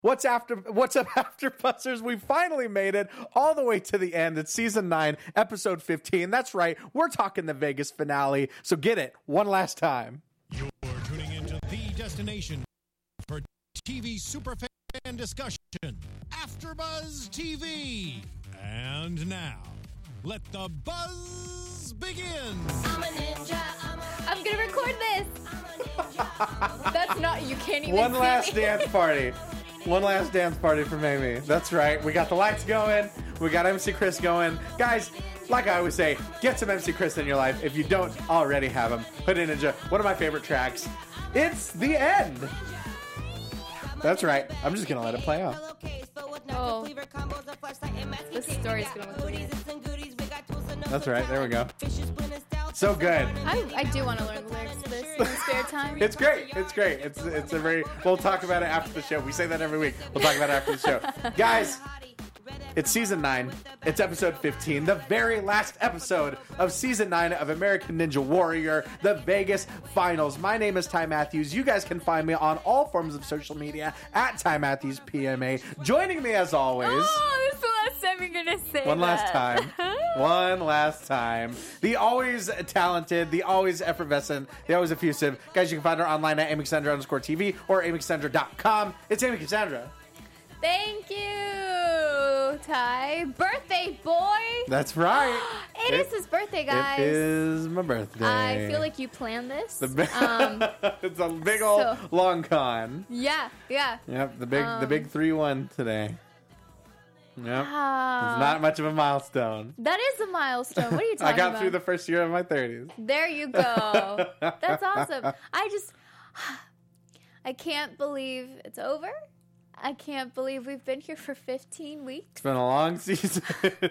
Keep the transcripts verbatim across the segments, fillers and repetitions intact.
What's after? What's up, After Buzzers? We finally made it all the way to the end. It's season nine, episode fifteen. That's right. We're talking the Vegas finale. So get it one last time. You're tuning into the destination for T V superfan discussion, AfterBuzz T V. And now, let the buzz begin. I'm a ninja. I'm, a I'm gonna record this. That's not. You can't even. One see last me. dance party. One last dance party for Mamie. That's right. We got the lights going. We got M C Chris going. Guys, like I always say, get some M C Chris in your life if you don't already have him. Hoodie Ninja, one of my favorite tracks. It's the end. That's right. I'm just going to let it play out. Oh. This story's gonna look weird. That's right. There we go. So good. I, I do want to learn the lyrics to this in my spare time. It's great. It's great. It's it's a very. We'll talk about it after the show. We say that every week. We'll talk about it after the show, guys. It's season nine. It's episode fifteen, the very last episode of season nine of American Ninja Warrior, the Vegas Finals. My name is Ty Matthews. You guys can find me on all forms of social media at Ty Matthews P M A. Joining me as always. Oh, this is the last time you're gonna say One last that. time. One last time. The always talented, the always effervescent, the always effusive. Guys, you can find her online at Amy Cassandra underscore T V or Amy Cassandra dot com. It's Amy Cassandra. Thank you, Ty. Birthday boy. That's right. It is his birthday, guys. It is my birthday. I feel like you planned this. The bi- um, it's a big old so- long con. yeah, yeah. Yep, the big the Um, big three one today. Yep. Ah. It's not much of a milestone. That is a milestone. What are you talking I got about? through the first year of my thirties. There you go. That's awesome. I just, I can't believe it's over. I can't believe we've been here for fifteen weeks. It's been a long season.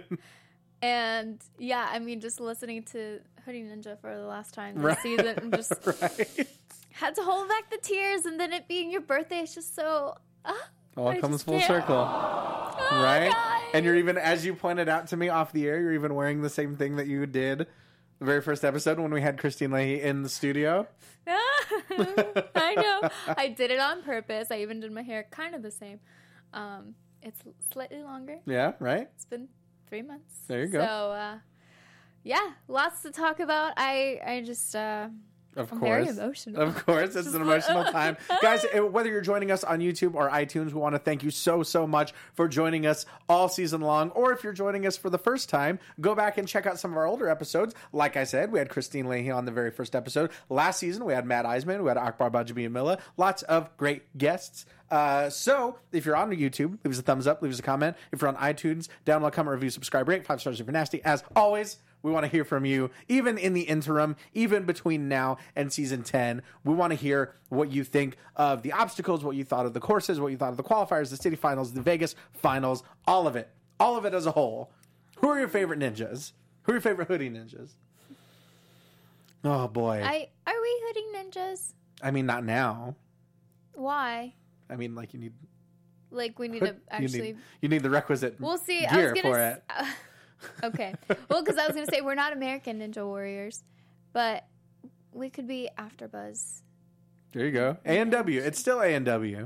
And yeah, I mean, just listening to Hoodie Ninja for the last time this Right. season, and just Right. had to hold back the tears. And then it being your birthday, it's just so. Uh, All I comes just full can't- circle. Oh, Right? guys. And you're even, as you pointed out to me off the air, you're even wearing the same thing that you did the very first episode when we had Christine Leahy in the studio. I know. I did it on purpose. I even did my hair kind of the same. Um, it's slightly longer. Yeah, right? It's been three months. There you go. So, uh, yeah, lots to talk about. I, I just, uh, Of I'm course. very emotional. Of course. It's an emotional time. Guys, eh, whether you're joining us on YouTube or iTunes, we want to thank you so, so much for joining us all season long. Or if you're joining us for the first time, go back and check out some of our older episodes. Like I said, we had Christine Leahy on the very first episode. Last season, we had Matt Eisman. We had Akbar Bajabiamila. Lots of great guests. Uh, so, if you're on YouTube, leave us a thumbs up, leave us a comment. If you're on iTunes, download, comment, review, subscribe, rate. Five stars if you're nasty. As always, we want to hear from you, even in the interim, even between now and season ten. We want to hear what you think of the obstacles, what you thought of the courses, what you thought of the qualifiers, the city finals, the Vegas finals, all of it. All of it as a whole. Who are your favorite ninjas? Who are your favorite hoodie ninjas? Oh, boy. I, I, are we hooding ninjas? mean, not now. Why? I mean, like, you need... Like, we need you to actually. need, you need the requisite We'll see. I gear was for gonna. it. s- okay. Well, because I was gonna say we're not American Ninja Warriors, but we could be AfterBuzz. There you go. A and W. It's still A and W.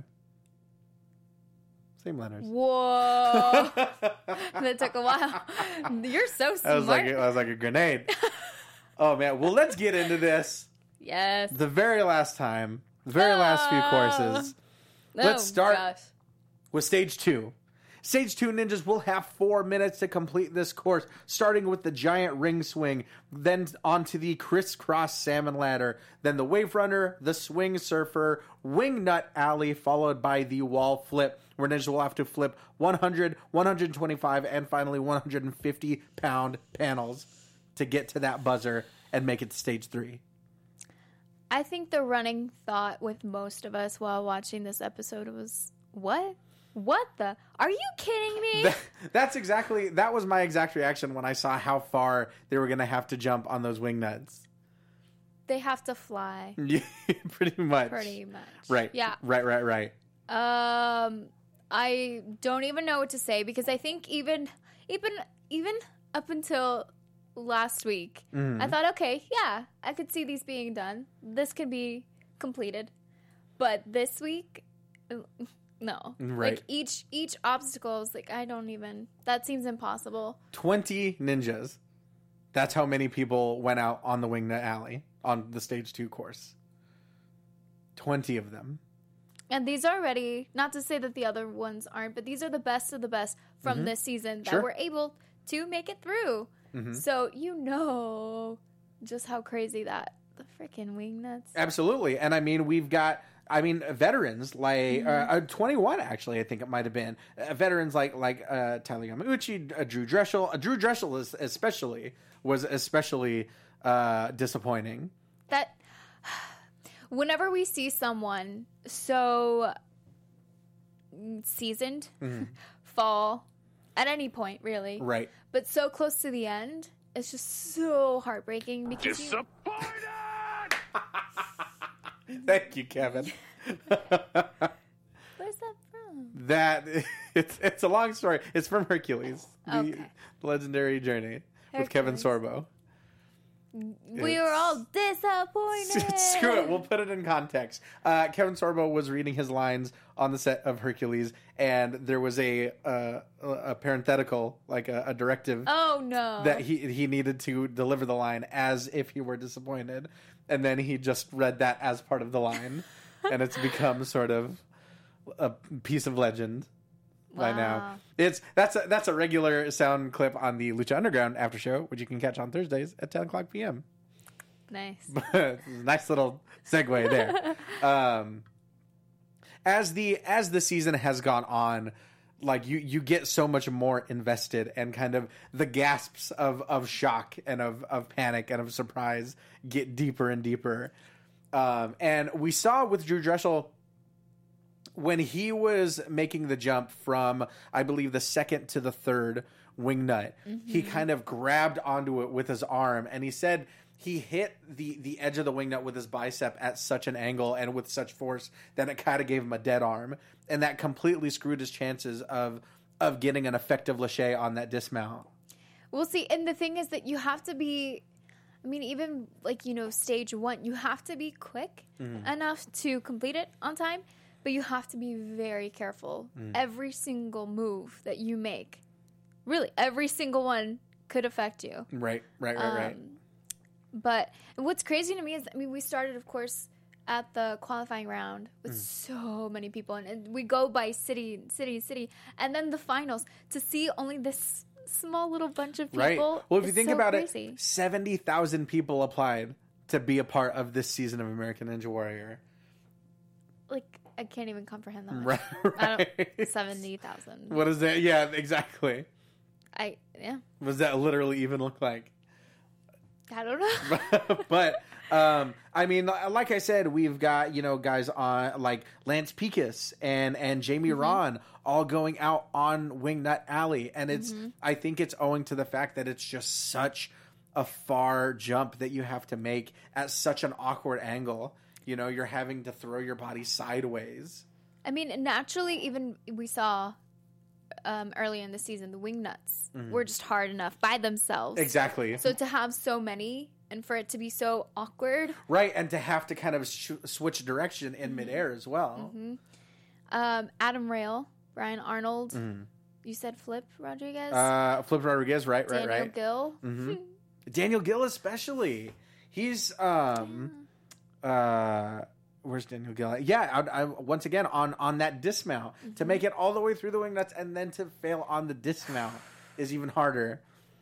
Same letters. Whoa! That took a while. You're so smart. That was like a, that was like a grenade. Oh man! Well, let's get into this. Yes. The very last time, the very last few courses. Let's Oh, start gosh. with stage two. Stage two ninjas will have four minutes to complete this course, starting with the giant ring swing, then onto the crisscross salmon ladder, then the wave runner, the swing surfer, wing nut alley, followed by the wall flip, where ninjas will have to flip one hundred, one hundred twenty-five, and finally one hundred fifty pound panels to get to that buzzer and make it to stage three. I think the running thought with most of us while watching this episode was, what? What the? Are you kidding me? That, that's exactly, that was my exact reaction when I saw how far they were going to have to jump on those wing nuts. They have to fly. Yeah, pretty much. Pretty much. Right. Yeah. Right, right, right. Um, I don't even know what to say because I think even, even, even up until last week, Mm-hmm. I thought, okay, yeah, I could see these being done. This could be completed. But this week, no. Right. Like each each obstacle is like I don't even. That seems impossible. twenty ninjas. That's how many people went out on the Wingnut Alley on the stage two course. twenty of them. And these are already, not to say that the other ones aren't, but these are the best of the best from Mm-hmm. this season that Sure. were able to make it through. Mm-hmm. So you know just how crazy that the freaking Wingnuts. Absolutely. And I mean, we've got, I mean, veterans like, uh, uh, twenty-one actually, I think it might have been. Uh, veterans like like uh, Tyler Yamauchi, uh, Drew Dressel. Uh, Drew Dressel is especially, was especially uh, disappointing. That whenever we see someone so seasoned fall at any point, really, Right. but so close to the end, it's just so heartbreaking because you, Thank you, Kevin. where's that from? That it's it's a long story. It's from Hercules, the, Okay. the legendary journey with Kevin Hercules. Sorbo. We were all disappointed. Screw it. We'll put it in context. Uh, Kevin Sorbo was reading his lines on the set of Hercules, and there was a uh, a parenthetical, like a, a directive Oh no! that he he needed to deliver the line as if he were disappointed, and then he just read that as part of the line, and it's become sort of a piece of legend by now. Wow. It's that's a, that's a regular sound clip on the Lucha Underground after show, which you can catch on Thursdays at ten o'clock p.m. Nice. Nice little segue there. um, as the as the season has gone on, like you you get so much more invested, and kind of the gasps of, of shock and of, of panic and of surprise get deeper and deeper. Um, and we saw with Drew Dressel when he was making the jump from, I believe, the second to the third wing nut, he kind of grabbed onto it with his arm, and he said he hit the, the edge of the wing nut with his bicep at such an angle and with such force that it kind of gave him a dead arm, and that completely screwed his chances of of getting an effective lache on that dismount. We'll see. And the thing is that you have to be, I mean, even like, you know, stage one, you have to be quick Mm-hmm. enough to complete it on time, but you have to be very careful. Mm. Every single move that you make, really, every single one could affect you. Right, right, right, right. Um, But what's crazy to me is, I mean, we started, of course, at the qualifying round with Mm. so many people, and, and we go by city, city, city, and then the finals to see only this small little bunch of people. Right. Well, if you is think so about crazy. it, seventy thousand people applied to be a part of this season of American Ninja Warrior. Like, I can't even comprehend that. Right, I right. don't, seventy thousand. What is that? Yeah, exactly. I yeah. What does that literally even look like? I don't know. But um, I mean, like I said, we've got, you know, guys on like Lance Picus and and Jamie Mm-hmm. Ron all going out on Wingnut Alley, and it's Mm-hmm. I think it's owing to the fact that it's just such a far jump that you have to make at such an awkward angle. You know, you're having to throw your body sideways. I mean, naturally, even we saw um, early in the season, the wing nuts were just hard enough by themselves. Exactly. So to have so many and for it to be so awkward, Right, and to have to kind of sh- switch direction in midair as well. um, Adam Rail, Brian Arnold, you said Flip Rodriguez, Uh, Flip Rodriguez, right, right, Daniel right. Gill. Daniel Gill especially. He's um uh where's Daniel Gill? Yeah, I, I, once again on on that dismount to make it all the way through the wing nuts and then to fail on the dismount is even harder.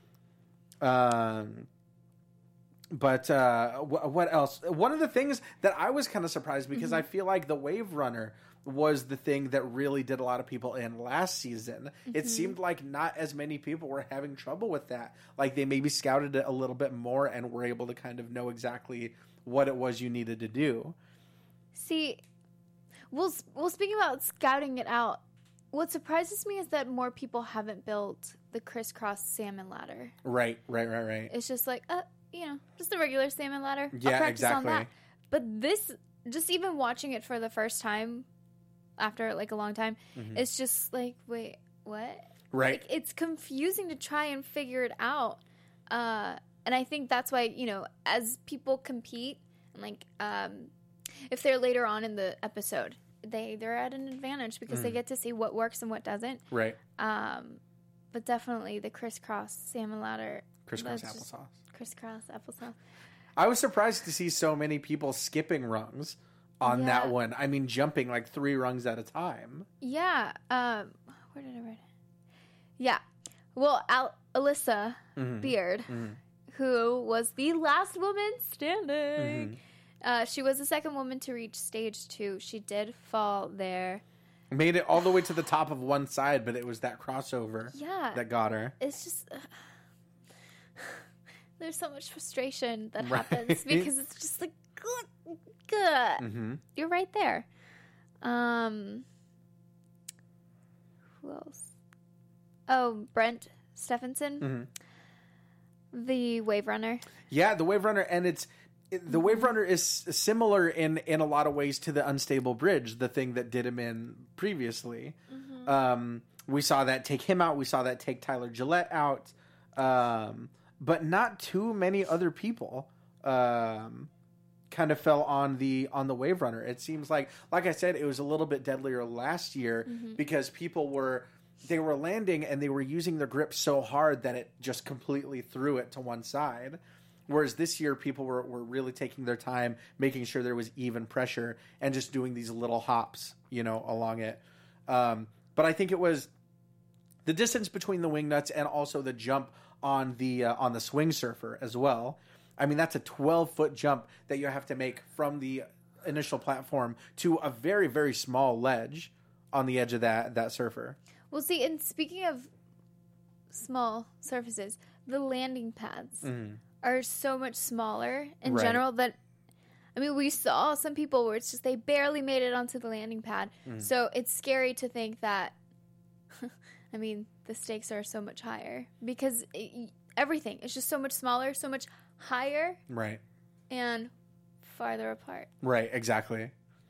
Um but uh wh- what else? One of the things that I was kind of surprised because I feel like the Wave Runner was the thing that really did a lot of people in last season. It seemed like not as many people were having trouble with that. Like they maybe scouted it a little bit more and were able to kind of know exactly what it was you needed to do. See, well, well, speaking about scouting it out, what surprises me is that more people haven't built the crisscross salmon ladder. Right, right, right, right. It's just like, uh, you know, just a regular salmon ladder. Yeah, I'll practice exactly. on that. But this, just even watching it for the first time after like a long time, it's just like, wait, what? Right. Like, it's confusing to try and figure it out. Uh, and I think that's why, you know, as people compete, like, um, if they're later on in the episode they they're at an advantage because they get to see what works and what doesn't. Right. Um, but definitely the crisscross salmon ladder. Crisscross that's just- applesauce. Crisscross applesauce. I was surprised to see so many people skipping rungs on Yeah. that one. I mean, jumping like three rungs at a time. Yeah. Um, where did I write it? Yeah. Well, Al- Alyssa Mm-hmm. Beard, who was the last woman standing, Mm-hmm. uh, she was the second woman to reach stage two. She did fall there. Made it all the way to the top of one side, but it was that crossover Yeah. that got her. It's just. Uh, there's so much frustration that Right. happens because it's just like, good, good. Mm-hmm. You're right there. Um, who else? Oh, Brent Stephenson, Mm-hmm. the Wave Runner. Yeah, the Wave Runner, and it's it, the Wave Runner is similar in in a lot of ways to the Unstable Bridge, the thing that did him in previously. Um, we saw that take him out. We saw that take Tyler Gillette out, um, but not too many other people. Um, kind of fell on the on the Wave Runner. It seems like, like I said, it was a little bit deadlier last year because people were they were landing and they were using their grip so hard that it just completely threw it to one side. Whereas this year, people were, were really taking their time, making sure there was even pressure, and just doing these little hops, you know, along it. Um, but I think it was the distance between the wing nuts and also the jump on the uh, on the swing surfer as well. I mean, that's a twelve foot jump that you have to make from the initial platform to a very, very small ledge on the edge of that that surfer. Well, see, and speaking of small surfaces, the landing pads are so much smaller in Right. general that, I mean, we saw some people where it's just they barely made it onto the landing pad. So it's scary to think that, I mean, the stakes are so much higher because it, everything is just so much smaller, so much higher, Right. and farther apart. Right, exactly.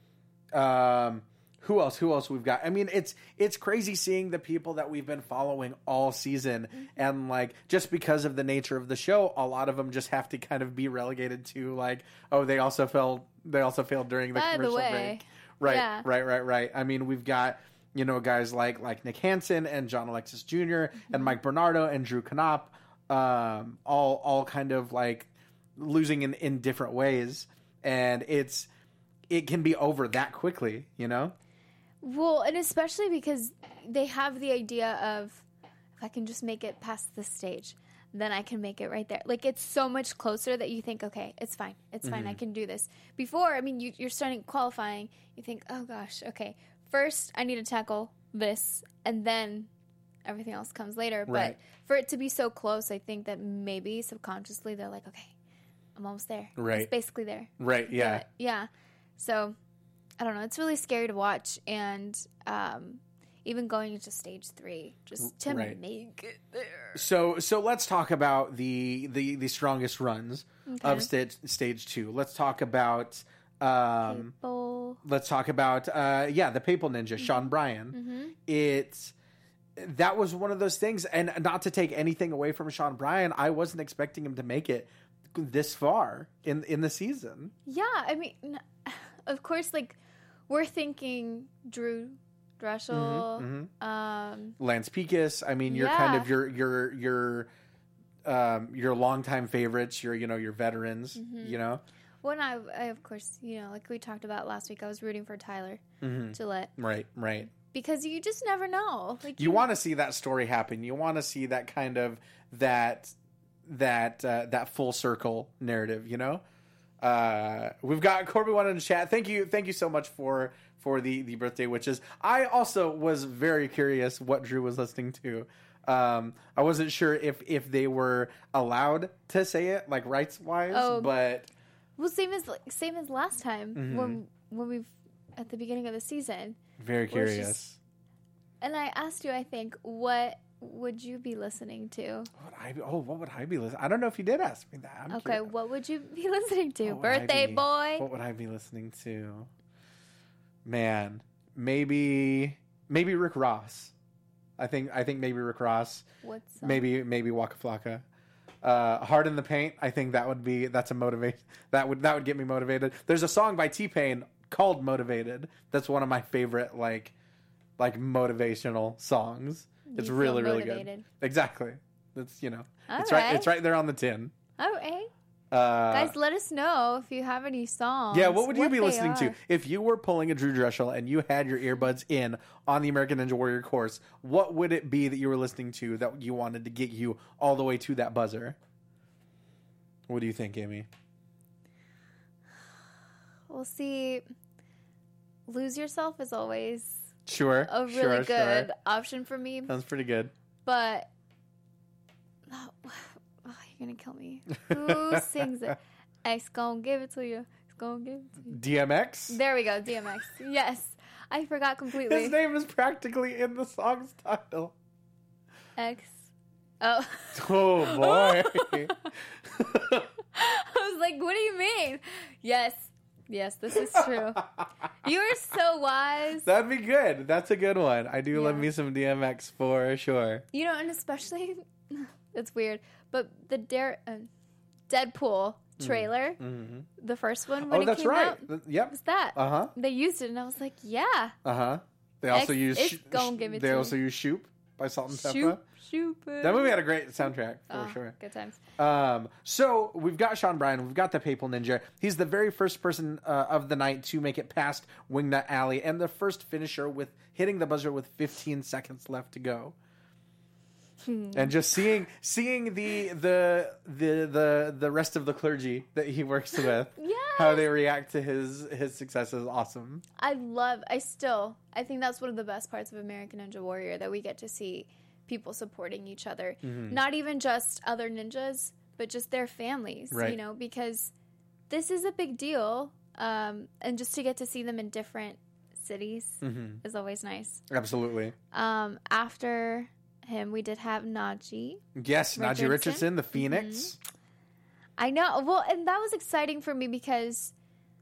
Um, who else? Who else we've got? I mean, it's it's crazy seeing the people that we've been following all season, and like just because of the nature of the show, a lot of them just have to kind of be relegated to like, oh, they also failed. They also failed during the By the commercial way, break. Right, yeah. right, right, right. I mean, we've got you know guys like like Nick Hansen and John Alexis Junior and Mike Bernardo and Drew Knopp, um, all all kind of like losing in in different ways, and it's it can be over that quickly, you know. Well, and especially because they have the idea of if I can just make it past this stage, then I can make it right there. Like, it's so much closer that you think, okay, it's fine. It's fine. I can do this. Before, I mean, you, you're starting qualifying. You think, oh, gosh, okay. First, I need to tackle this, and then everything else comes later. Right. But for it to be so close, I think that maybe subconsciously they're like, okay, I'm almost there. Right. It's basically there. Right, yeah. But, yeah. So, I don't know. It's really scary to watch. And um, even going into stage three, just to Right. make it there. So so let's talk about the the, the strongest runs Okay. of stage stage two. Let's talk about um People. let's talk about uh yeah, the Papal Ninja, Sean Bryan. It's that was one of those things, and not to take anything away from Sean Bryan, I wasn't expecting him to make it this far in in the season. Yeah. I mean, of course, like, we're thinking Drew Dressel. Um, Lance Pekus, I mean, you're Yeah. kind of your your your um your longtime favorites, your you know, your veterans, Mm-hmm. you know. when I, I, of course, you know, like we talked about last week, I was rooting for Tyler Gillette Right, right. because you just never know. Like You want to see that story happen. You want to see that kind of that that uh, that full circle narrative, you know? Uh, we've got Corby one in the chat. Thank you, thank you so much for for the the birthday witches. I also was very curious what Drew was listening to. Um, I wasn't sure if if they were allowed to say it, like rights wise, Oh. but Well, same as same as last time Mm-hmm. when when we've at the beginning of the season. very Well, it's curious. just- And I asked you, I think, what would you be listening to? What would I be, oh, what would I be listening? I don't know if you did ask me that. I'm Okay, curious. what would you be listening to? What would I Birthday be- boy. What would I be listening to? Man, maybe maybe Rick Ross. I think I think maybe Rick Ross. What's song? Maybe maybe Waka Flocka. Uh, Hard in the Paint. I think that would be that's a motivate. That would that would get me motivated. There's a song by T-Pain called Motivated. That's one of my favorite like like motivational songs. It's You really feel really good. motivated. Exactly. It's you know All it's right. right. It's right there on the tin. Oh, eh? Uh, Guys, let us know if you have any songs. yeah, what would you be they listening to are. if you were pulling a Drew Dressel and you had your earbuds in on the American Ninja Warrior course? What would it be that you were listening to that you wanted to get you all the way to that buzzer? What do you think, Amy? We'll see. Lose Yourself is always Sure, a really sure, good sure. option for me, Sounds pretty good. but oh, oh, you're gonna kill me. Who sings it? X gonna give it to you. X gonna give it to you. D M X. There we go, D M X. Yes, I forgot completely. His name is practically in the song's title. X. Oh. Oh boy. I was like, what do you mean? Yes. Yes, this is true. You are so wise. That'd be good. That's a good one. I do love Yeah. me some D M X for sure. You know, and especially, it's weird, but the Dare, uh, Deadpool trailer, Mm-hmm. the first one when Oh, it that's came right. out, Th- Yep. was that. Uh huh. They used it, and I was like, yeah. Uh huh. They also X use. is Sh- gonna give it they to also you. use Shoop by Salt and Pepper. Shoot, shoot. That movie had a great soundtrack for Oh, sure. Good times. Um, so we've got Sean Bryan, we've got the Papal Ninja. He's the very first person uh, of the night to make it past Wingnut Alley, and the first finisher with hitting the buzzer with fifteen seconds left to go. And just seeing seeing the the the the the rest of the clergy that he works with, Yes. how they react to his his success is awesome. I love, I still, I think that's one of the best parts of American Ninja Warrior, that we get to see people supporting each other. Mm-hmm. Not even just other ninjas, but just their families, Right. you know, because this is a big deal. Um, and just to get to see them in different cities Mm-hmm. is always nice. Absolutely. Um, after him, we did have Najee. Yes, Najee Richardson. Richardson, the Phoenix. I know. Well, and that was exciting for me because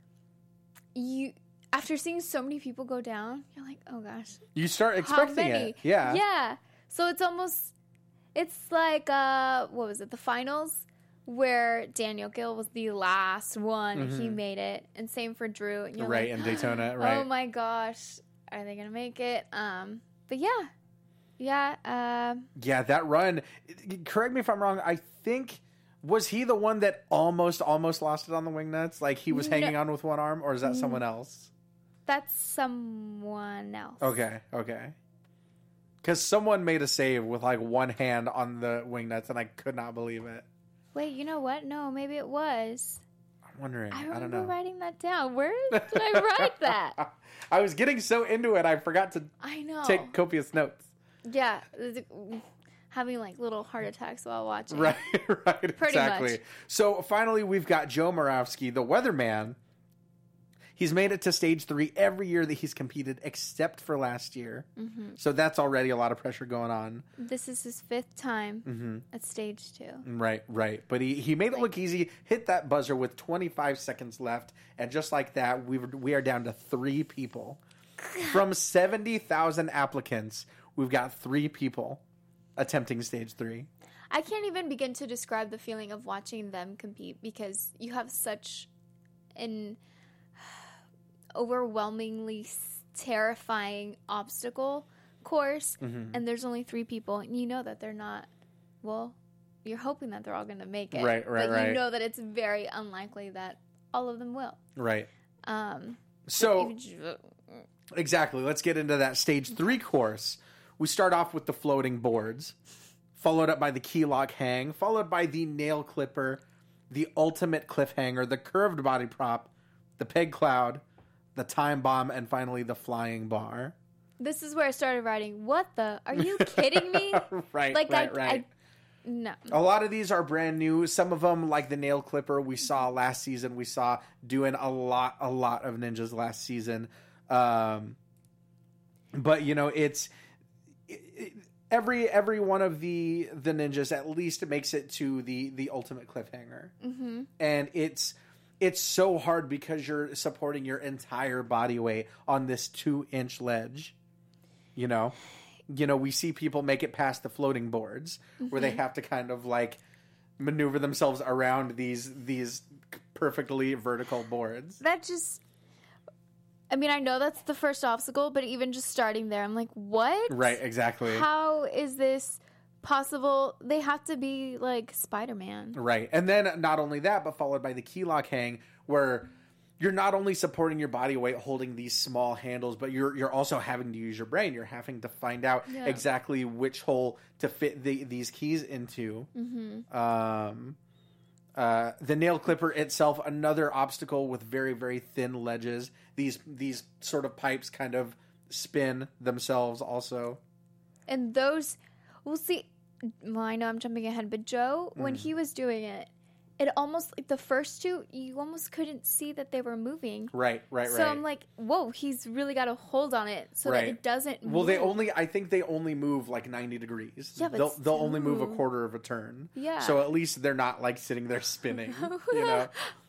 you, after seeing so many people go down, you're like, oh gosh, You start how expecting many? it. Yeah. Yeah. So it's almost, it's like, uh, what was it? The finals where Daniel Gill was the last one and he made it. And same for Drew. And you're Mm-hmm. Right, like, in Daytona, right. Oh my gosh. Are they going to make it? Um, but yeah. Yeah. Um, Yeah, that run. Correct me if I'm wrong. I think was he the one that almost almost lost it on the wingnuts? Like he was No. hanging on with one arm, or is that someone else? that's someone else. Okay, okay. Because someone made a save with like one hand on the wingnuts, and I could not believe it. Wait, you know what? No, maybe it was. I'm wondering. I I, don't remember know. writing that down. Where did I write that? I was getting so into it, I forgot to I know. take copious notes. Yeah. Having like little heart attacks while watching. Right, right, Pretty exactly. much. So finally, we've got Joe Moravsky, the weatherman. He's made it to stage three every year that he's competed, except for last year. Mm-hmm. So that's already a lot of pressure going on. This is his fifth time Mm-hmm. at stage two. Right, right. But he, he made it look easy, hit that buzzer with twenty-five seconds left, and just like that, we, were, we are down to three people. From seventy thousand applicants, we've got three people attempting stage three. I can't even begin to describe the feeling of watching them compete because you have such an overwhelmingly s- terrifying obstacle course, Mm-hmm. and there's only three people, and you know that they're not, well, you're hoping that they're all going to make it. Right, right, but right. you know that it's very unlikely that all of them will. Right. Um, So, even- exactly. Let's get into that stage three course. We start off with the floating boards, followed up by the key lock hang, followed by the nail clipper, the ultimate cliffhanger, the curved body prop, the peg cloud, the time bomb, and finally the flying bar. This is where I started writing, what the? Are you kidding me? Right, Like, right, I, right. I, no. A lot of these are brand new. Some of them, like the nail clipper we saw last season, we saw doing a lot, a lot of ninjas last season. Um, but you know, it's it, it, every every one of the the ninjas at least makes it to the the ultimate cliffhanger, mm-hmm. and it's it's so hard because you're supporting your entire body weight on this two inch ledge. You know. You know, we see people make it past the floating boards where they have to kind of like maneuver themselves around these these perfectly vertical boards. That just I mean, I know that's the first obstacle, but even just starting there, I'm like, what? Right, exactly. How is this possible? They have to be like Spider-Man. Right. And then not only that, but followed by the key lock hang, where you're not only supporting your body weight holding these small handles, but you're you're also having to use your brain. You're having to find out Yeah. exactly which hole to fit the, these keys into. Mm-hmm. Um, uh, the nail clipper itself, another obstacle with very, very thin ledges. These these sort of pipes kind of spin themselves also. And those, we'll see. Well, I know I'm jumping ahead, but Joe, when Mm. he was doing it, it almost like the first two, you almost couldn't see that they were moving. Right, right, So right. I'm like, whoa, he's really got a hold on it so Right. that it doesn't move. Well, they only, I think they only move like ninety degrees. Yeah, but they'll, they'll only move a still. quarter of a turn. Yeah. So at least they're not like sitting there spinning, you know?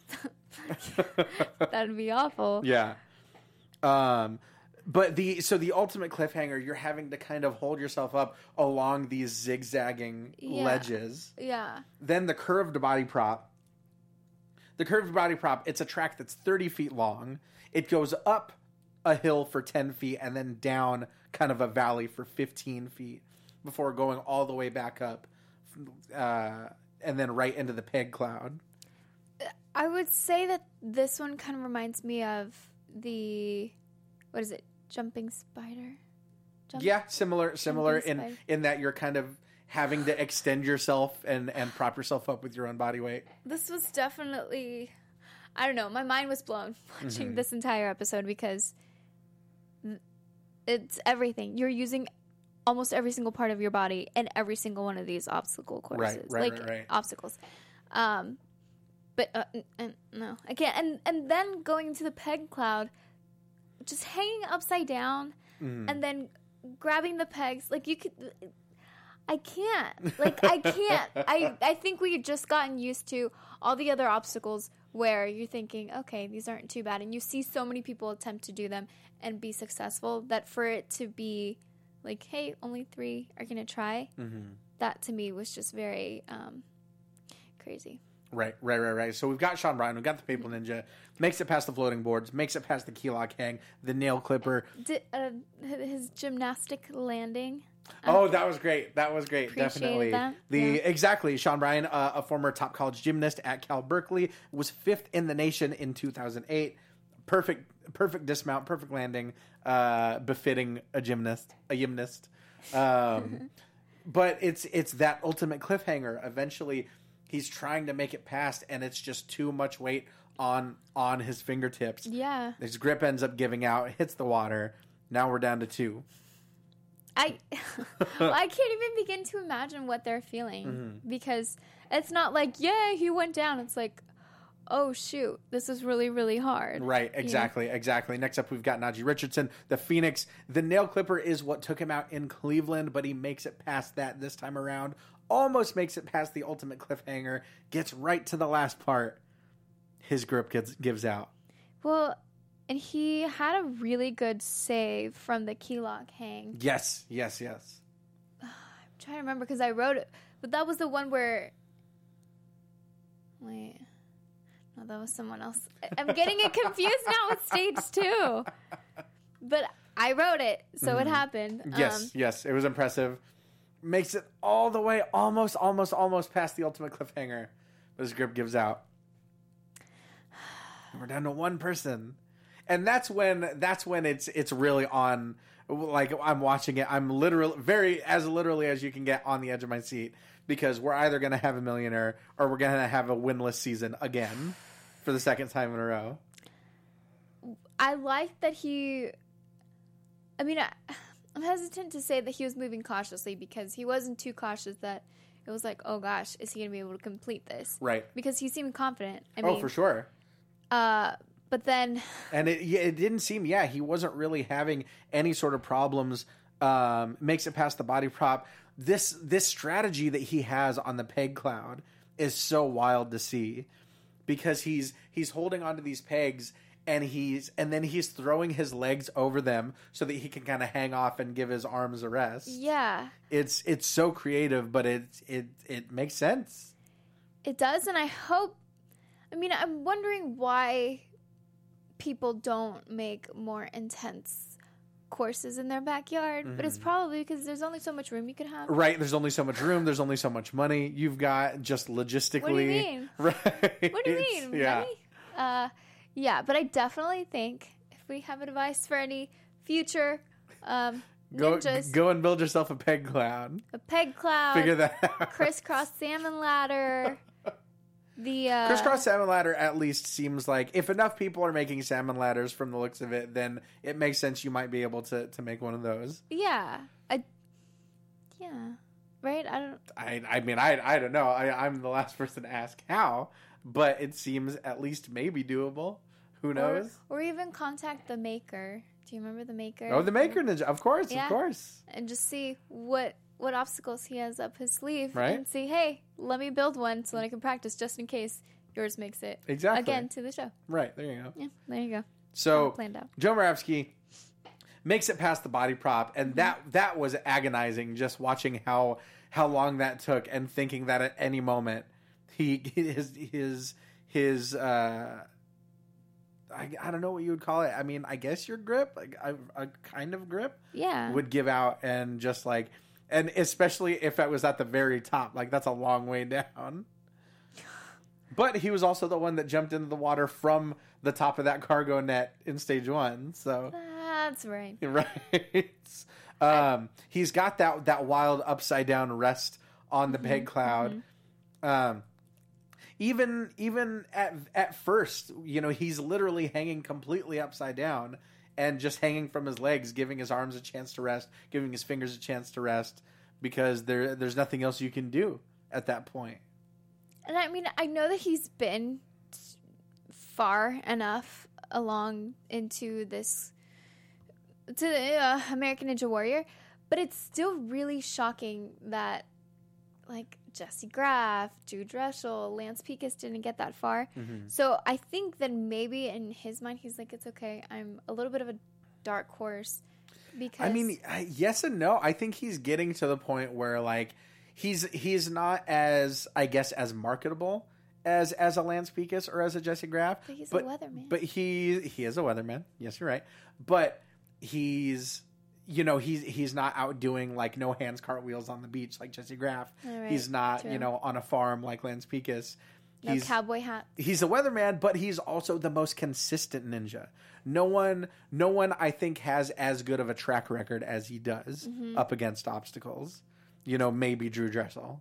That'd be awful. Yeah. Um, but the, so the ultimate cliffhanger, you're having to kind of hold yourself up along these zigzagging Yeah. ledges. Yeah. Then the curved body prop. The curved body prop, it's a track that's thirty feet long. It goes up a hill for ten feet and then down kind of a valley for fifteen feet before going all the way back up uh, and then right into the peg cloud. I would say that this one kind of reminds me of the, what is it, Jumping Spider? Jump- Yeah, similar similar Jumping in, spider. in that you're kind of having to extend yourself and, and prop yourself up with your own body weight. This was definitely, I don't know, my mind was blown watching Mm-hmm. this entire episode because it's everything. You're using almost every single part of your body in every single one of these obstacle courses. right, like right, right. obstacles. Um, but uh, n- n- no, I can't. And, and then going into the peg cloud, just hanging upside down Mm-hmm. and then grabbing the pegs. Like you could... I can't. Like, I can't. I, I think we had just gotten used to all the other obstacles where you're thinking, okay, these aren't too bad. And you see so many people attempt to do them and be successful that for it to be like, hey, only three are going to try, Mm-hmm. that to me was just very um, crazy. Right, right, right, right. So we've got Sean Bryan, we've got the Paper Ninja, makes it past the floating boards, makes it past the key lock hang, the nail clipper. Did, uh, his gymnastic landing. Oh, that was great. That was great. Appreciated Definitely. that. The Yeah. exactly. Sean Bryan, uh, a former top college gymnast at Cal Berkeley, was fifth in the nation in two thousand eight. Perfect, perfect dismount, perfect landing, uh, befitting a gymnast, a gymnast. Um, but it's it's that ultimate cliffhanger. Eventually, he's trying to make it past, and it's just too much weight on on his fingertips. Yeah. His grip ends up giving out, hits the water. Now we're down to two. I well, I can't even begin to imagine what they're feeling Mm-hmm. because it's not like, yeah, he went down. It's like, oh shoot, this is really, really hard. Right, exactly, exactly. Next up, we've got Najee Richardson, the Phoenix. The nail clipper is what took him out in Cleveland, but he makes it past that this time around. Almost makes it past the ultimate cliffhanger. Gets right to the last part. His grip gets, gives out. Well, and he had a really good save from the key lock hang. Yes, yes, yes. I'm trying to remember because I wrote it, but that was the one where. Wait, no, that was someone else. I'm getting it confused now with stage two. But I wrote it, so it happened. Yes, Um, yes. It was impressive. Makes it all the way, almost, almost, almost past the ultimate cliffhanger. But his grip gives out. And we're down to one person. And that's when that's when it's it's really on. Like I'm watching it, I'm literally very as literally as you can get on the edge of my seat because we're either going to have a millionaire or we're going to have a winless season again for the second time in a row. I like that he. I mean, I, I'm hesitant to say that he was moving cautiously because he wasn't too cautious that it was like, oh gosh, is he going to be able to complete this? Right. Because he seemed confident. I Oh, mean, for sure. Uh, but then, And it yeah, it didn't seem yeah he wasn't really having any sort of problems. Um, makes it past the body prop. This this strategy that he has on the peg cloud is so wild to see because he's he's holding onto these pegs and he's and then he's throwing his legs over them so that he can kind of hang off and give his arms a rest. yeah, It's it's so creative, but it it it makes sense. it does. And I hope, I mean, I'm wondering why people don't make more intense courses in their backyard, mm-hmm. but it's probably because there's only so much room you could have. Right. There's only so much room. There's only so much money. You've got just logistically. What do you mean? Right. What do you mean? Yeah. Money? Uh, yeah, but I definitely think if we have advice for any future um, go, ninjas, go and build yourself a peg cloud. a peg cloud, Figure that out. crisscross salmon ladder. The uh, crisscross salmon ladder at least seems like if enough people are making salmon ladders from the looks of it, then it makes sense you might be able to, to make one of those. Yeah, I, yeah, right. I don't. I I mean I I don't know. I I'm the last person to ask how, but it seems at least maybe doable. Who knows? Or, or even contact the maker. Do you remember the maker? Oh, the maker ninja. Of course, yeah. of course. And just see what. what obstacles he has up his sleeve, right? And see, hey, let me build one so that I can practice just in case yours makes it exactly again to the show. Right, there you go. Yeah, there you go. So planned out. Joe Moravsky makes it past the body prop, and mm-hmm. that that was agonizing. Just watching how how long that took, and thinking that at any moment he his his his uh, I, I don't know what you would call it. I mean, I guess your grip, like a, a kind of grip, yeah, would give out, and just like. And especially if it was at the very top. Like, that's a long way down. But he was also the one that jumped into the water from the top of that cargo net in stage one. So that's right. Right. Um, he's got that, that wild upside-down rest on the mm-hmm. peg cloud. Mm-hmm. Um, even even at at first, you know, he's literally hanging completely upside down. And just hanging from his legs, giving his arms a chance to rest, giving his fingers a chance to rest, because there there's nothing else you can do at that point. And I mean, I know that he's been far enough along into this, to the uh, American Ninja Warrior, but it's still really shocking that, like, Jesse Graff, Drew Dressel, Lance Pekus didn't get that far. Mm-hmm. So I think that maybe in his mind, he's like, it's okay. I'm a little bit of a dark horse. Because I mean, yes and no. I think he's getting to the point where, like, he's he's not as, I guess, as marketable as as a Lance Pekus or as a Jesse Graff. But he's but, a weatherman. But he he is a weatherman. Yes, you're right. But he's... You know, he's he's not out doing, like, no hands cartwheels on the beach like Jesse Graff. Right, he's not, true. you know, on a farm like Lance Pekus. No he's, cowboy hat. He's a weatherman, but he's also the most consistent ninja. No one, no one, I think, has as good of a track record as he does mm-hmm. up against obstacles. You know, maybe Drew Dressel.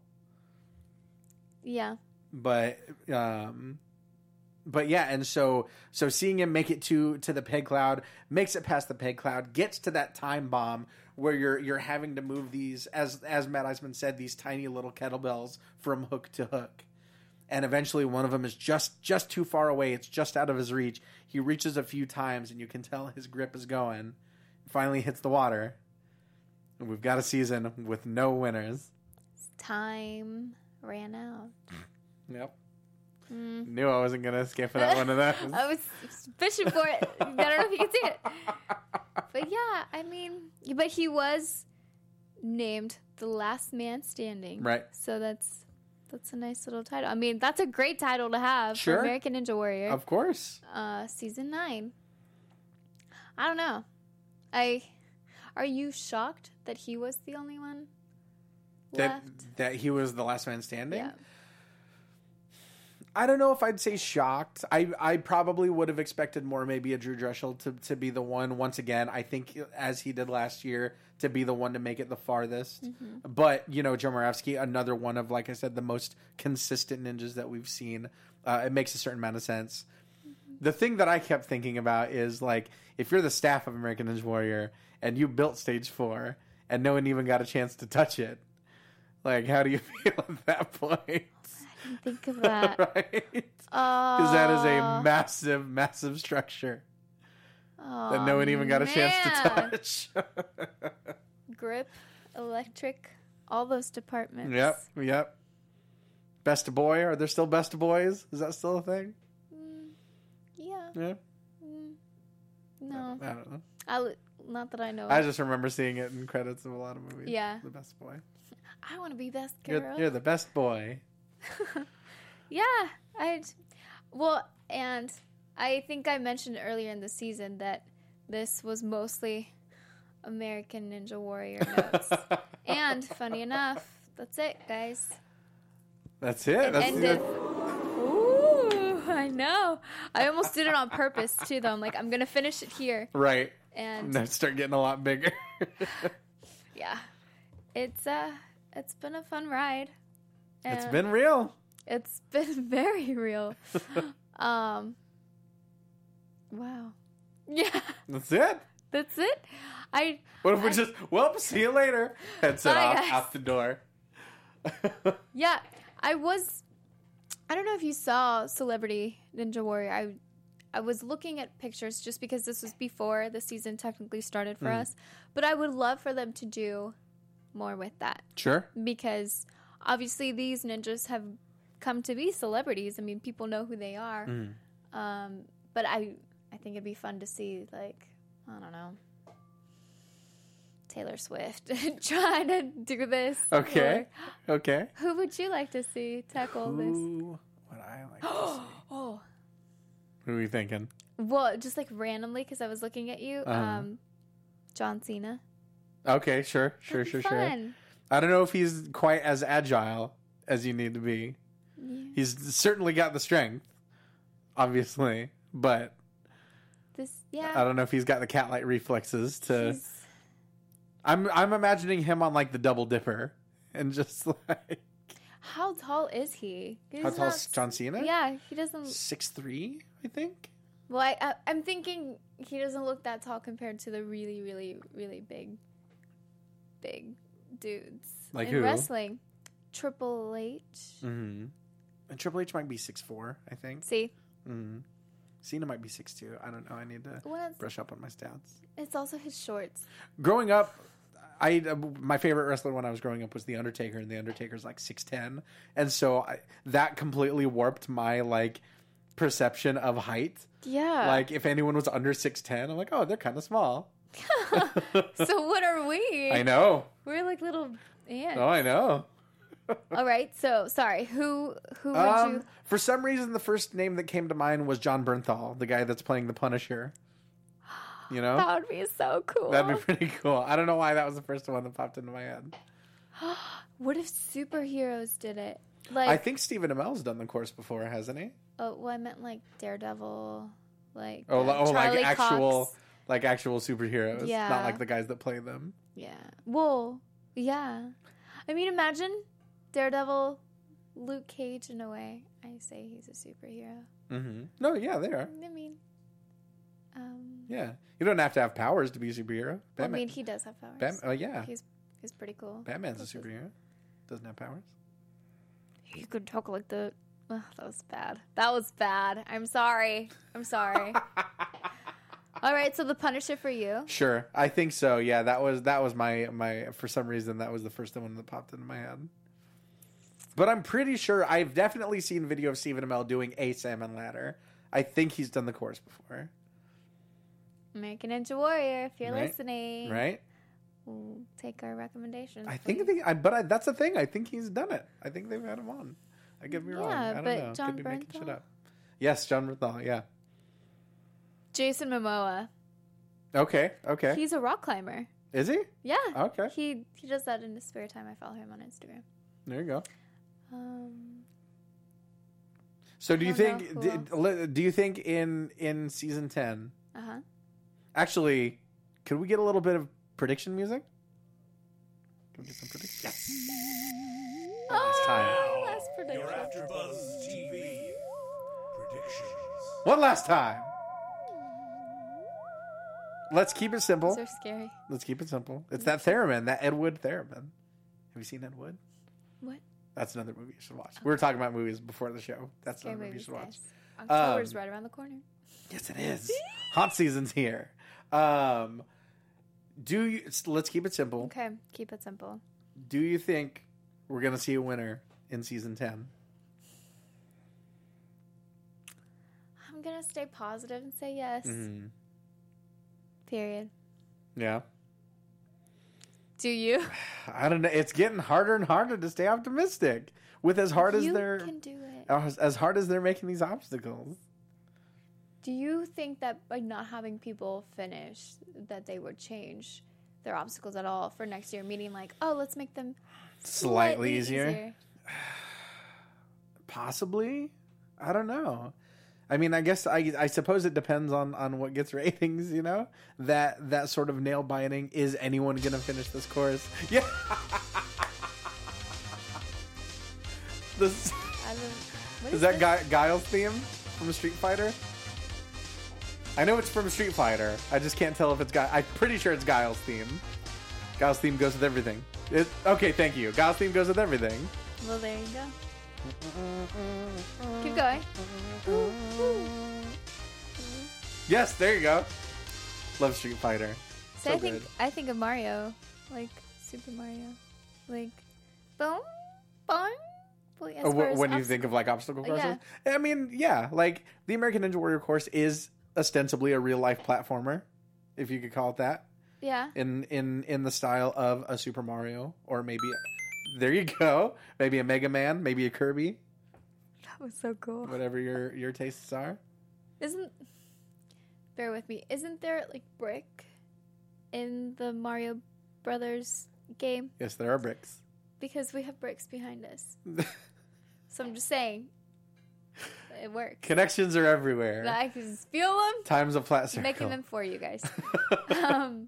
Yeah. But, um... But yeah, and so so seeing him make it to to the peg cloud, makes it past the peg cloud, gets to that time bomb where you're you're having to move these, as as Matt Eisman said, these tiny little kettlebells from hook to hook, and eventually one of them is just just too far away. It's just out of his reach. He reaches a few times, and you can tell his grip is going. Finally hits the water, and we've got a season with no winners. Time ran out. Yep. Mm. Knew I wasn't going to escape without one of those. I was fishing for it. I don't know if you can see it. But yeah, I mean, but he was named the last man standing. Right. So that's that's a nice little title. I mean, that's a great title to have sure. for American Ninja Warrior. Of course. Uh, season nine. I don't know. I Are you shocked that he was the only one that, left? That he was the last man standing? Yeah. I don't know if I'd say shocked. I, I probably would have expected more, maybe a Drew Dressel to, to be the one, once again, I think, as he did last year, to be the one to make it the farthest. Mm-hmm. But, you know, Joe Moravsky, another one of, like I said, the most consistent ninjas that we've seen. Uh, it makes a certain amount of sense. Mm-hmm. The thing that I kept thinking about is, like, if you're the staff of American Ninja Warrior and you built Stage four and no one even got a chance to touch it, like, how do you feel at that point? Think of that. Right? Because uh, that is a massive, massive structure oh, that no one even got a man. chance to touch. Grip, electric, all those departments. Yep, yep. Best boy? Are there still best boys? Is that still a thing? Mm, yeah. Yeah? Mm, no. I, I don't know. I, not that I know. I just remember seeing it in credits of a lot of movies. Yeah. The best boy. I want to be best girl. You're, you're the best boy. Yeah, I well, and I think I mentioned earlier in the season that this was mostly American Ninja Warrior notes. And funny enough, that's it, guys. That's it. It That's ended. it. Ooh, I know. I almost did it on purpose too, though. I'm like, I'm gonna finish it here, Right. and Now start getting a lot bigger. yeah, it's uh, it's been a fun ride. It's And been real. it's been very real. um, wow. Yeah, That's it. that's it. I What if we just, well, see you later. Headset Bye, off, guys. out the door. yeah, I was. I don't know if you saw Celebrity Ninja Warrior. I I was looking at pictures just because this was before the season technically started for Mm. us. But I would love for them to do more with that Sure. because obviously these ninjas have come to be celebrities. I mean, people know who they are. Mm. Um, but I I think it'd be fun to see, like, I don't know, Taylor Swift trying to do this. Okay. Or Okay. who would you like to see tackle this? Who would I like to see? Oh, Who are you thinking? well, just like randomly because I was looking at you. Uh-huh. Um, John Cena. Okay, sure, sure, That'd be sure, sure. fun. I don't know if he's quite as agile as you need to be. Yeah. He's certainly got the strength, obviously, but This, I yeah. don't know if he's got the cat-like reflexes to. he's- I'm I'm imagining him on like the Double Dipper, and just like How tall is he? He's how tall not is John Cena? Yeah, he doesn't. six three, I think. Well, I, I, I'm thinking he doesn't look that tall compared to the really, really, really big, big dudes Like in who? wrestling. Triple H. Mm-hmm. And Triple H might be six four, I think. See, Mm-hmm. Cena might be six two. I don't know. I need to well, it's, brush up on my stats. it's also his shorts. Growing up, I uh, my favorite wrestler when I was growing up was The Undertaker, and The Undertaker's like six ten, and so I, that completely warped my like perception of height. Yeah. Like if anyone was under six ten, I'm like, oh, they're kind of small. So what are we? I know. We're like little ants. Oh, I know. All right. So sorry. Who who would Um, you? for some reason, the first name that came to mind was John Bernthal, the guy that's playing the Punisher. You know, That would be so cool. that'd be pretty cool. I don't know why that was the first one that popped into my head. What if superheroes did it? Like, I think Stephen Amell's done the course before, hasn't he? oh, well, I meant like Daredevil, like Oh, uh, li- oh, like Charlie actual, Cox. like actual superheroes, Yeah. not like the guys that play them. Yeah. Well, yeah. I mean, imagine Daredevil, Luke Cage. In a way, I say he's a superhero. Mm-hmm. No, yeah, they are. I mean, um, Yeah, you don't have to have powers to be a superhero. well, I Batman, mean, he does have powers. Bat- oh yeah, He's he's pretty cool. Batman's a superhero. Doesn't have powers. You could talk like the. Oh, that was bad. That was bad. I'm sorry. I'm sorry. All right, so the Punisher for you. Sure, I think so. Yeah, that was that was my my. For some reason, that was the first one that popped into my head. But I'm pretty sure I've definitely seen video of Stephen Amell doing a salmon ladder. I think he's done the course before. American Ninja Warrior, if you're Right. listening, Right? we'll take our recommendations. I for think, you. the, I, but I, that's the thing. I think he's done it. I think they've had him on. I could be wrong. Yeah, I don't but know. John Could be making shit Bernthal? up. Yes, John Bernthal. Yeah. Jason Momoa. Okay. Okay. He's a rock climber. Is he? Yeah. Okay. He he does that in his spare time. I follow him on Instagram. There you go. Um, So do I you don't think? know Do, who li- do you think in in season ten? uh huh. Actually, could we get a little bit of prediction music? Can we get some prediction? Yes. Last time. Oh, last prediction. Your AfterBuzz T V predictions. One last time. Let's keep it simple. Those are scary. Let's keep it simple. It's that theremin, that Ed Wood theremin. Have you seen Ed Wood? What? That's another movie you should watch. We were talking about movies before the show. That's Scary another movie you movies, should watch. guys. October's Um, right around the corner. Yes, it is. Hot season's here. Um, do you? Let's keep it simple. Okay, keep it simple. Do you think we're gonna see a winner in season ten? I'm gonna stay positive and say yes. Mm-hmm. Period. Yeah. Do you? I don't know. It's getting harder and harder to stay optimistic with as hard as you they're can do it. as, as hard as they're making these obstacles. Do you think that by not having people finish, that they would change their obstacles at all for next year? Meaning, like, oh, let's make them Slightly easier? Possibly. I don't know. I mean, I guess I, I suppose it depends on, on what gets ratings, you know? That that sort of nail biting. Is anyone going to finish this course? Yeah. this, I don't, what is that this? Guy, Guile's theme from Street Fighter? I know it's from Street Fighter. I just can't tell if it's Guile. I'm pretty sure it's Guile's theme. Guile's theme goes with everything. It, okay, thank you. Guile's theme goes with everything. Well, there you go. Keep going. Yes, there you go. Love Street Fighter. So So I think good. I think of Mario, like Super Mario, like boom, boom. Like, as Oh, far wh- as when you obst- think of like obstacle courses, Yeah. I mean, yeah, like the American Ninja Warrior course is ostensibly a real life platformer, if you could call it that, yeah, in in in the style of a Super Mario, or maybe there you go, maybe a Mega Man, maybe a Kirby, that was so cool. whatever your your tastes are. Isn't bear with me? Isn't there like brick in the Mario Brothers game? Yes, there are bricks. Because we have bricks behind us. So I'm just saying, it works. Connections are everywhere. I can just feel them. Time's a flat circle. Making them for you guys. um,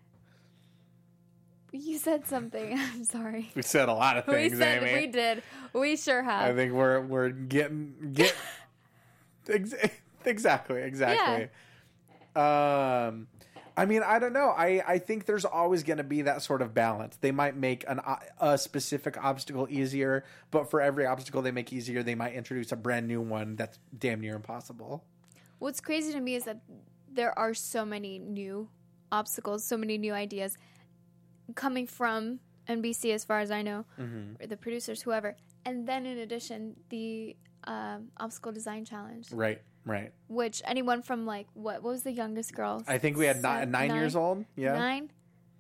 you said something. I'm sorry. We said a lot of We things, said Amy. we did. We sure have. I think we're we're getting get ex- exactly exactly. Um, I mean, I don't know. I I think there's always going to be that sort of balance. They might make an o- a specific obstacle easier, but for every obstacle they make easier, they might introduce a brand new one that's damn near impossible. What's crazy to me is that there are so many new obstacles, so many new ideas coming from N B C, as far as I know, Mm-hmm. or the producers, whoever. And then in addition, the um, obstacle design challenge, Right, right. which anyone from like what, what was the youngest girl? I think we had ni- Seven- nine, years old. Yeah, Nine.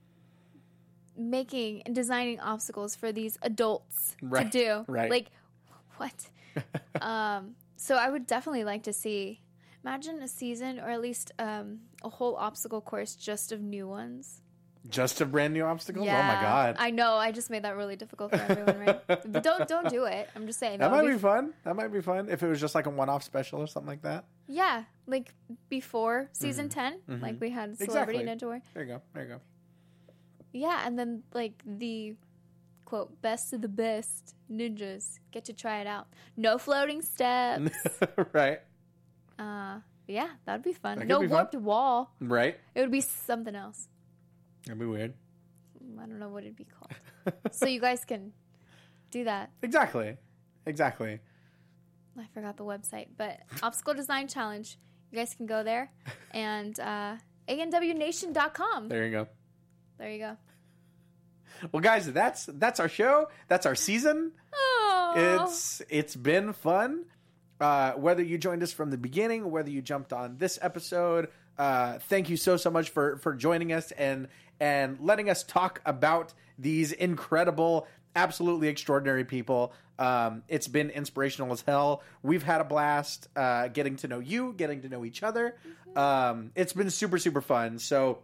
Making and designing obstacles for these adults Right, to do. right. Like, what? um, so I would definitely like to see, imagine a season or at least um, a whole obstacle course just of new ones. just of brand new obstacles. Oh my god, I know. I just made that really difficult for everyone, right? But don't don't do it. I'm just saying that would might be fun. That might be fun if it was just like a one-off special or something like that. Yeah, like before season ten, Mhm. like we had Celebrity Exactly. Ninja Warrior. There you go. There you go. Yeah, and then like the quote best of the best ninjas get to try it out. No floating steps. Right, uh, yeah, that'd be fun. That could No be fun. warped wall. right. It would be something else. That'd be weird. I don't know what it'd be called. So you guys can do that. Exactly. Exactly. I forgot the website, but Obstacle Design Challenge. You guys can go there and uh, A N W nation dot com. There you go. There you go. Well, guys, that's that's our show. That's our season. Oh, It's it's been fun. Uh, whether you joined us from the beginning, whether you jumped on this episode, uh, thank you so so much for for joining us and and letting us talk about these incredible, absolutely extraordinary people. Um, it's been inspirational as hell. We've had a blast uh, getting to know you, getting to know each other. Um, it's been super super fun. So.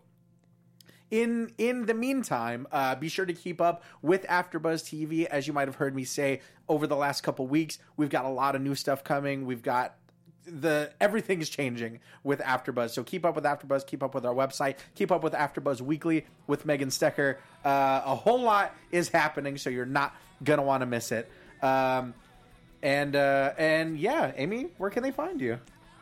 In in the meantime, uh, be sure to keep up with AfterBuzz T V. As you might have heard me say over the last couple weeks, we've got a lot of new stuff coming. We've got the everything is changing with AfterBuzz. So keep up with AfterBuzz. Keep up with our website. Keep up with AfterBuzz Weekly with Megan Stecker. Uh, a whole lot is happening, so you're not gonna want to miss it. Um, and uh, and yeah, Amy, where can they find you?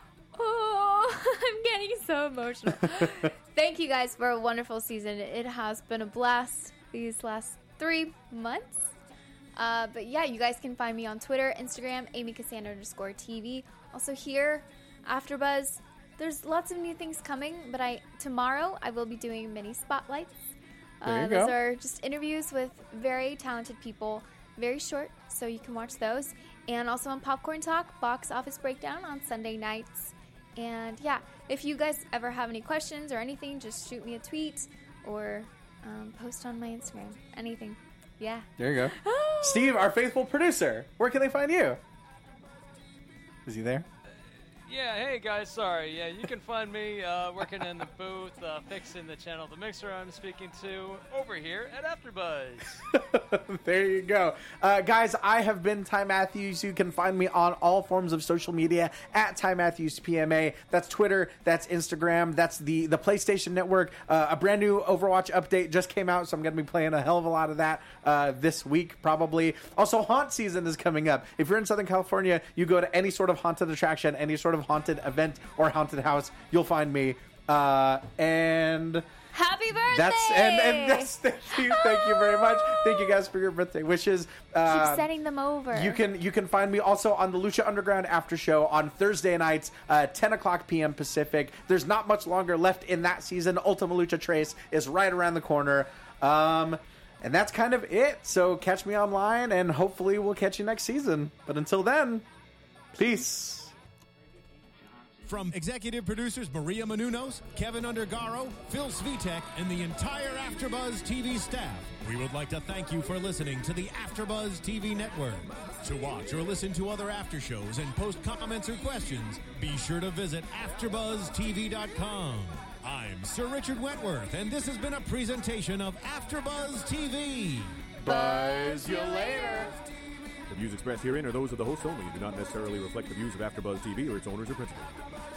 Oh, I'm getting so emotional. Thank you guys for a wonderful season. It has been a blast these last three months. Uh, but yeah, you guys can find me on Twitter, Instagram, Amy Cassandra underscore T V. Also here, AfterBuzz. There's lots of new things coming, but I tomorrow I will be doing mini spotlights. There you Uh, go. those are just interviews with very talented people, very short, so you can watch those. And also on Popcorn Talk, box office breakdown on Sunday nights. And yeah, if you guys ever have any questions or anything, just shoot me a tweet or um, post on my Instagram. Anything. Yeah. There you go. Steve, our faithful producer, where can they find you? Is he there? Yeah, hey guys, sorry. Yeah, you can find me uh, working in the booth, uh, fixing the channel, the mixer I'm speaking to over here at AfterBuzz. There you go. Uh, guys, I have been Ty Matthews. You can find me on all forms of social media at Ty Matthews P M A. That's Twitter, that's Instagram, that's the, the PlayStation Network. Uh, a brand new Overwatch update just came out, so I'm going to be playing a hell of a lot of that uh, this week, probably. Also, haunt season is coming up. If you're in Southern California, you go to any sort of haunted attraction, any sort of haunted event or haunted house, you'll find me. Uh, and Happy birthday! that's and, and that's thank you, thank you very much. Thank you guys for your birthday wishes. Uh, Keep sending them over. You can you can find me also on the Lucha Underground After Show on Thursday nights, uh, ten o'clock p.m. Pacific. There's not much longer left in that season. Ultima Lucha Trace is right around the corner. Um, and that's kind of it. So catch me online, and hopefully we'll catch you next season. But until then, peace. From executive producers Maria Menounos, Kevin Undergaro, Phil Svitek, and the entire AfterBuzz T V staff, we would like to thank you for listening to the AfterBuzz T V network. To watch or listen to other after shows and post comments or questions, be sure to visit after buzz t v dot com. I'm Sir Richard Wentworth, and this has been a presentation of AfterBuzz T V. Buzz you later. The views expressed herein are those of the hosts only and do not necessarily reflect the views of AfterBuzz T V or its owners or principals.